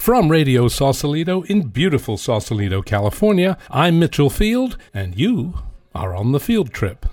From Radio Sausalito in beautiful Sausalito, California, I'm Mitchell Field, and you are on the field trip.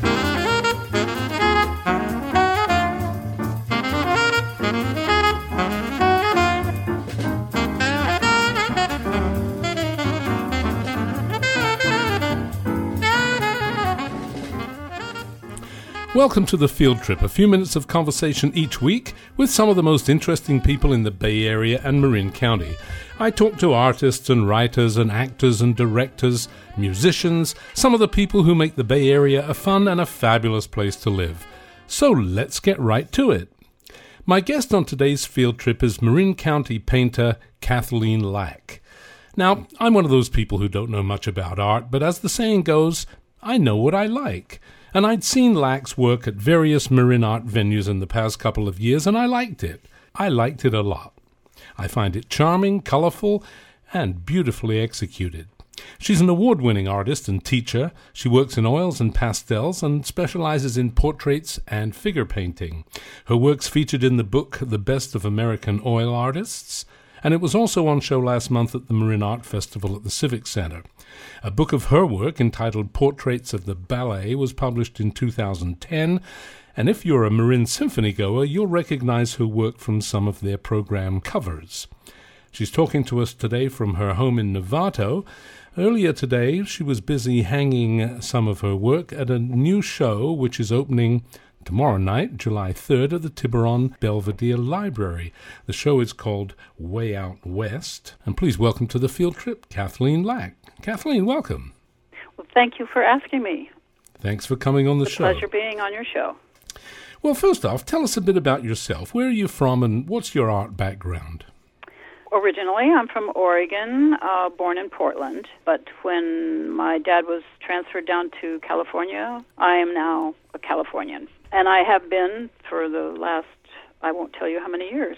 Welcome to the Field Trip, a few minutes of conversation each week with some of the most interesting people in the Bay Area and Marin County. I talk to artists and writers and actors and directors, musicians, some of the people who make the Bay Area a fun and a fabulous place to live. So let's get right to it. My guest on today's Field Trip is Marin County painter Kathleen Lack. Now, I'm one of those people who don't know much about art, but as the saying goes, I know what I like. And I'd seen Lack's work at various Marin art venues in the past couple of years, and I liked it. I liked it a lot. I find it charming, colorful, and beautifully executed. She's an award-winning artist and teacher. She works in oils and pastels and specializes in portraits and figure painting. Her work's featured in the book The Best of American Oil Artists, and it was also on show last month at the Marin Art Festival at the Civic Center. A book of her work entitled Portraits of the Ballet was published in 2010, and if you're a Marin Symphony goer, you'll recognize her work from some of their program covers. She's talking to us today from her home in Novato. Earlier today, she was busy hanging some of her work at a new show which is opening tomorrow night, July 3rd, at the Tiburon Belvedere Library. The show is called Way Out West. And please welcome to the Field Trip, Kathleen Lack. Kathleen, welcome. Well, thank you for asking me. Thanks for coming on the show. It's a pleasure being on your show. Well, first off, tell us a bit about yourself. Where are you from and what's your art background? Originally, I'm from Oregon, born in Portland. But when my dad was transferred down to California, I am now a Californian. And I have been for the last, I won't tell you how many years.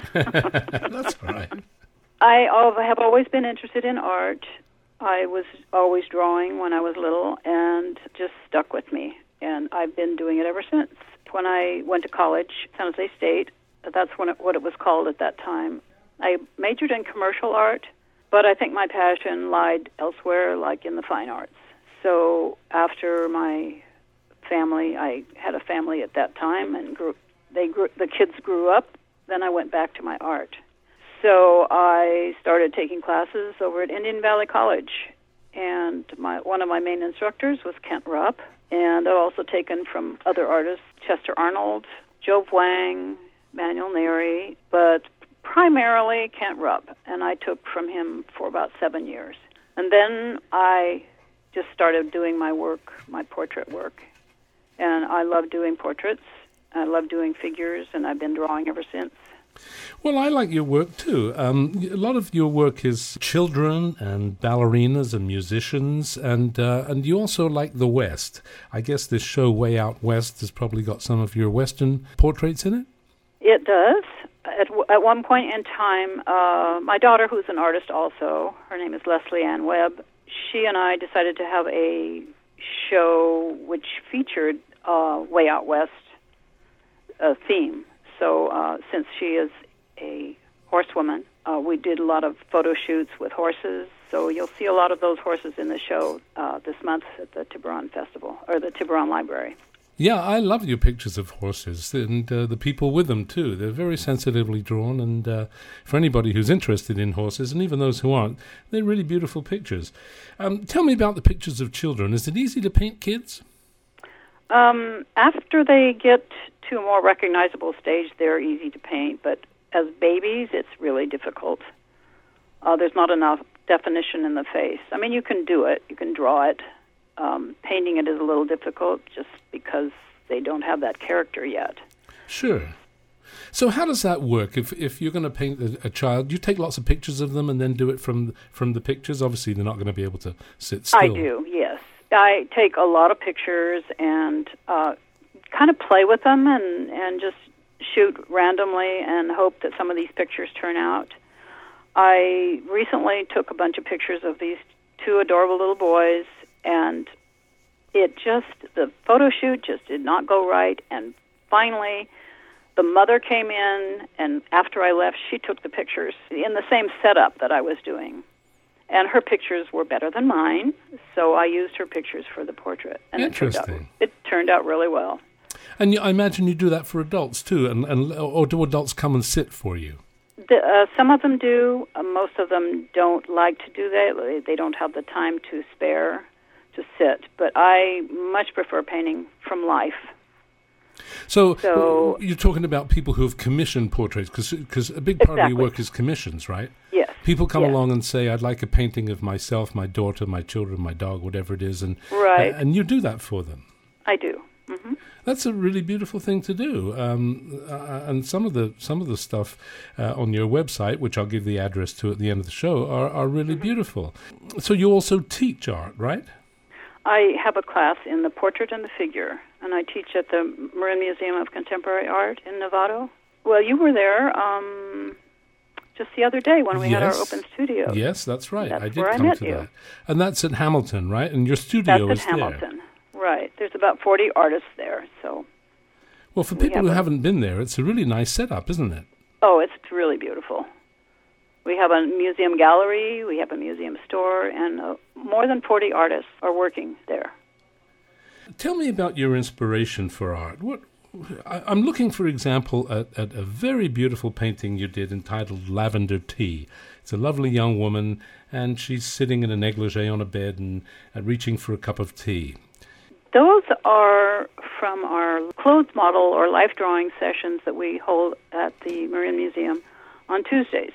That's all right. I have always been interested in art. I was always drawing when I was little and just stuck with me. And I've been doing it ever since. When I went to college, San Jose State, that's what it was called at that time, I majored in commercial art, but I think my passion lied elsewhere, like in the fine arts. So after my family, I had a family at that time, and the kids grew up, then I went back to my art. So I started taking classes over at Indian Valley College, and one of my main instructors was Kent Rupp, and I've also taken from other artists, Chester Arnold, Joe Wang, Manuel Neri, but primarily Kent Rupp, and I took from him for about 7 years. And then I just started doing my work, my portrait work, and I love doing portraits, I love doing figures, and I've been drawing ever since. Well, I like your work too. A lot of your work is children and ballerinas and musicians, and you also like the West. I guess this show Way Out West has probably got some of your Western portraits in it? It does. At one point in time, my daughter, who's an artist also, her name is Leslie Ann Webb, she and I decided to have a show which featured Way Out West theme. So since she is a horsewoman, we did a lot of photo shoots with horses. So you'll see a lot of those horses in the show this month at the Tiburon Festival, or the Tiburon Library. Yeah, I love your pictures of horses and the people with them, too. They're very sensitively drawn, and for anybody who's interested in horses, and even those who aren't, they're really beautiful pictures. Tell me about the pictures of children. Is it easy to paint kids? After they get to a more recognizable stage, they're easy to paint, but as babies, it's really difficult. There's not enough definition in the face. I mean, you can do it. You can draw it. Painting it is a little difficult just because they don't have that character yet. Sure. So how does that work? If you're going to paint a child, do you take lots of pictures of them and then do it from the pictures? Obviously, they're not going to be able to sit still. I do, yes. I take a lot of pictures and kind of play with them and just shoot randomly and hope that some of these pictures turn out. I recently took a bunch of pictures of these two adorable little boys, and the photo shoot just did not go right, and finally the mother came in, and after I left, she took the pictures in the same setup that I was doing. And her pictures were better than mine, so I used her pictures for the portrait. And Interesting. It turned out really well. And I imagine you do that for adults too, or do adults come and sit for you? Some of them do. Most of them don't like to do that. They don't have the time to spare to sit. But I much prefer painting from life. So you're talking about people who have commissioned portraits, because a big part of your work is commissions, right? Yes. People come along and say, I'd like a painting of myself, my daughter, my children, my dog, whatever it is, and and you do that for them. I do. Mm-hmm. That's a really beautiful thing to do, and some of the stuff on your website, which I'll give the address to at the end of the show, are really beautiful. So you also teach art, right? I have a class in the portrait and the figure, and I teach at the Marin Museum of Contemporary Art in Novato. Well, you were there just the other day when we had our open studio. Yes, that's right. That's I did where come I met to you. that. And that's at Hamilton, right? And your studio that's is at Hamilton. Right. There's about 40 artists there. So. Well, for people who haven't been there, it's a really nice setup, isn't it? Oh, it's really beautiful. We have a museum gallery, we have a museum store, and more than 40 artists are working there. Tell me about your inspiration for art. I'm looking, for example, at a very beautiful painting you did entitled Lavender Tea. It's a lovely young woman, and she's sitting in a negligee on a bed and reaching for a cup of tea. Those are from our clothes model or life drawing sessions that we hold at the Marin Museum on Tuesdays.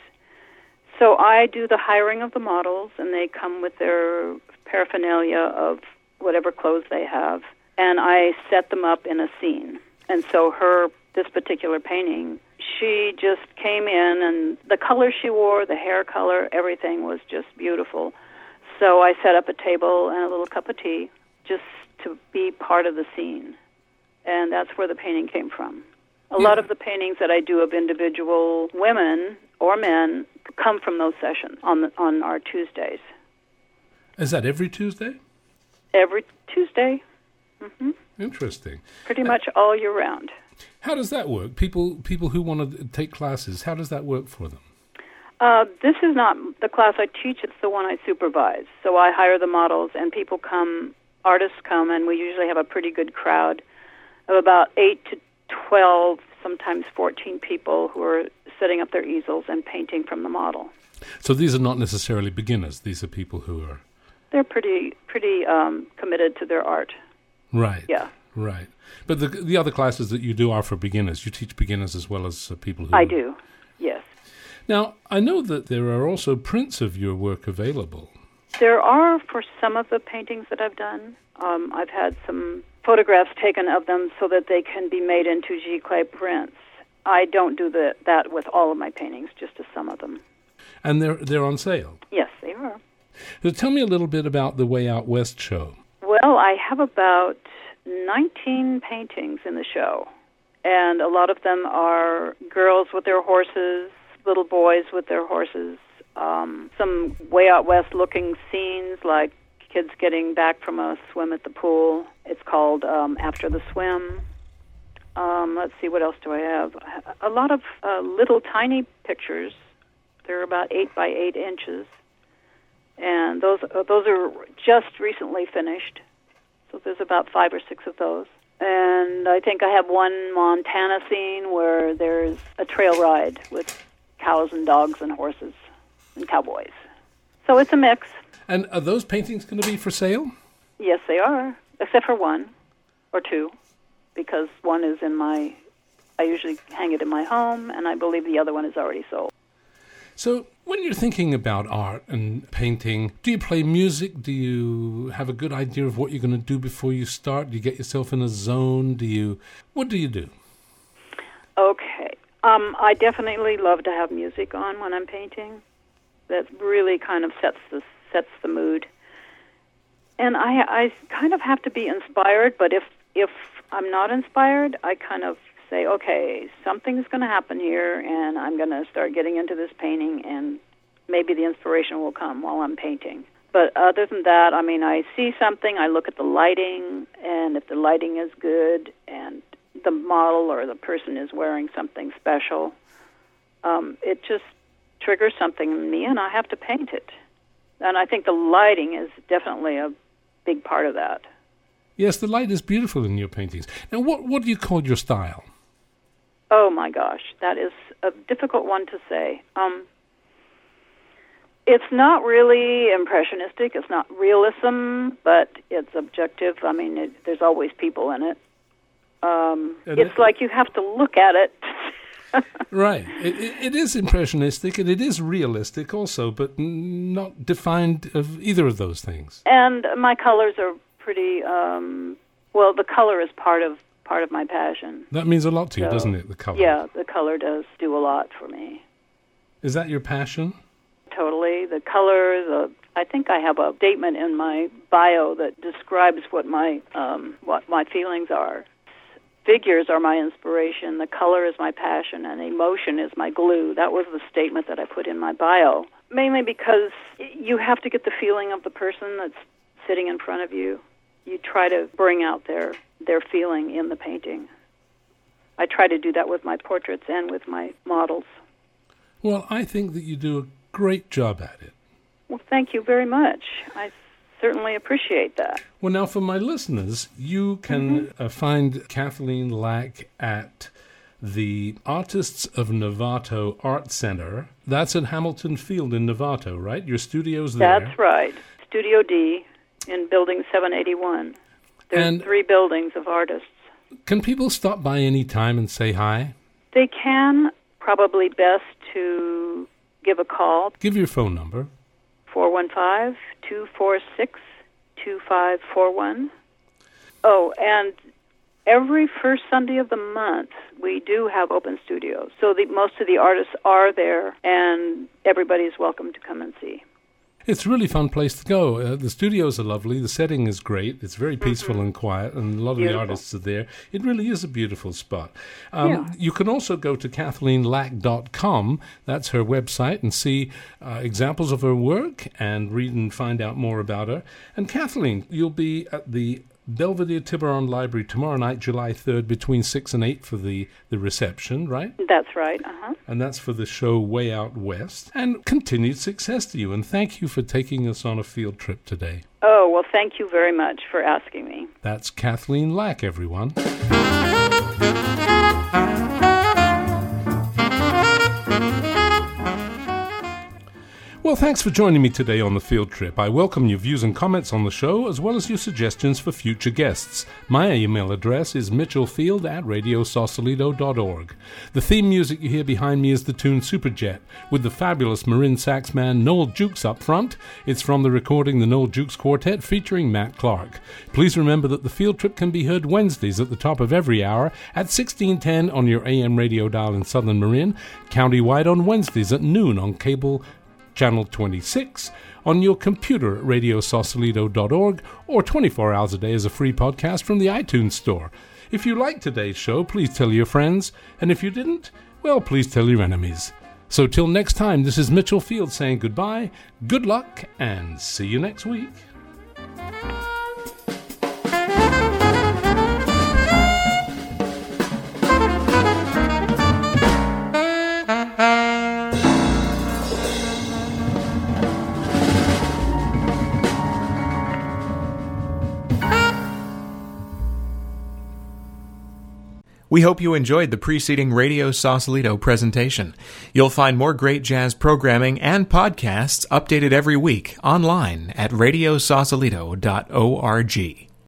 So I do the hiring of the models, and they come with their paraphernalia of whatever clothes they have, and I set them up in a scene. And so this particular painting, she just came in, and the color she wore, the hair color, everything was just beautiful. So I set up a table and a little cup of tea just to be part of the scene. And that's where the painting came from. A lot of the paintings that I do of individual women or men come from those sessions on our Tuesdays. Is that every Tuesday? Every Tuesday. Mm-hmm. Interesting. Pretty much all year round. How does that work? People who want to take classes, how does that work for them? This is not the class I teach, it's the one I supervise. So I hire the models, and people come, artists come, and we usually have a pretty good crowd of about 8 to 12, sometimes 14 people who are setting up their easels and painting from the model. So these are not necessarily beginners. These are people who are... They're pretty committed to their art. Right. Yeah. Right. But the other classes that you do are for beginners. You teach beginners as well as people who... I do, yes. Now, I know that there are also prints of your work available. There are for some of the paintings that I've done. I've had some photographs taken of them so that they can be made into giclée prints. I don't do that with all of my paintings, just to some of them. And they're on sale? Yes, they are. So tell me a little bit about the Way Out West show. Well, I have about 19 paintings in the show, and a lot of them are girls with their horses, little boys with their horses, some Way Out West looking scenes like kids getting back from a swim at the pool. It's called After the Swim. Let's see, what else do I have? A lot of little tiny pictures. They're about 8 by 8 inches. And those are just recently finished. So there's about 5 or 6 of those. And I think I have one Montana scene where there's a trail ride with cows and dogs and horses and cowboys. So it's a mix. And are those paintings going to be for sale? Yes, they are, except for one or two, because one is I usually hang it in my home, and I believe the other one is already sold. So when you're thinking about art and painting, do you play music? Do you have a good idea of what you're going to do before you start? Do you get yourself in a zone? What do you do? Okay. I definitely love to have music on when I'm painting. That really kind of sets the mood. And I kind of have to be inspired, but if I'm not inspired, I kind of say, okay, something's going to happen here, and I'm going to start getting into this painting, and maybe the inspiration will come while I'm painting. But other than that, I see something, I look at the lighting, and if the lighting is good, and the model or the person is wearing something special, it just triggers something in me, and I have to paint it. And I think the lighting is definitely a big part of that. Yes, the light is beautiful in your paintings. Now, what do you call your style? Oh, my gosh, that is a difficult one to say. It's not really impressionistic. It's not realism, but it's objective. I mean, there's always people in it. It's like you have to look at it. Right. It is impressionistic, and it is realistic also, but not defined of either of those things. And my colors are pretty, the color is part of my passion. That means a lot to you, doesn't it, the color? Yeah, the color does do a lot for me. Is that your passion? Totally. The color, I think I have a statement in my bio that describes what my feelings are. Figures are my inspiration, the color is my passion, and emotion is my glue. That was the statement that I put in my bio, mainly because you have to get the feeling of the person that's sitting in front of you. You try to bring out their feeling in the painting. I try to do that with my portraits and with my models. Well, I think that you do a great job at it. Well, thank you very much. I certainly appreciate that. Well, now for my listeners, you can find Kathleen Lack at the Artists of Novato Art Center. That's at Hamilton Field in Novato, right? Your studio's there. That's right. Studio D in Building 781. There's 3 buildings of artists. Can people stop by any time and say hi? They can. Probably best to give a call. Give your phone number. 415-246-2541. Oh, and every first Sunday of the month, we do have open studios. So most of the artists are there, and everybody's welcome to come and see. It's a really fun place to go. The studios are lovely. The setting is great. It's very peaceful and quiet, and a lot of the artists are there. It really is a beautiful spot. You can also go to KathleenLack.com. That's her website, and see examples of her work and read and find out more about her. And Kathleen, you'll be at the Belvedere Tiburon Library tomorrow night, July 3rd, between 6 and 8 for the reception, right? That's right, And that's for the show Way Out West. And continued success to you, and thank you for taking us on a field trip today. Oh, well, thank you very much for asking me. That's Kathleen Lack, everyone. Well, thanks for joining me today on the field trip. I welcome your views and comments on the show, as well as your suggestions for future guests. My email address is mitchellfield@radiosausalito.org. The theme music you hear behind me is the tune Superjet, with the fabulous Marin sax man Noel Jukes up front. It's from the recording The Noel Jukes Quartet, featuring Matt Clark. Please remember that the field trip can be heard Wednesdays at the top of every hour at 1610 on your AM radio dial in Southern Marin, countywide on Wednesdays at noon on cable Channel 26, on your computer at radiosausalito.org, or 24 hours a day as a free podcast from the iTunes Store. If you liked today's show, please tell your friends, and if you didn't, well, please tell your enemies. So till next time, this is Mitchell Field saying goodbye, good luck, and see you next week. We hope you enjoyed the preceding Radio Sausalito presentation. You'll find more great jazz programming and podcasts updated every week online at radiosausalito.org.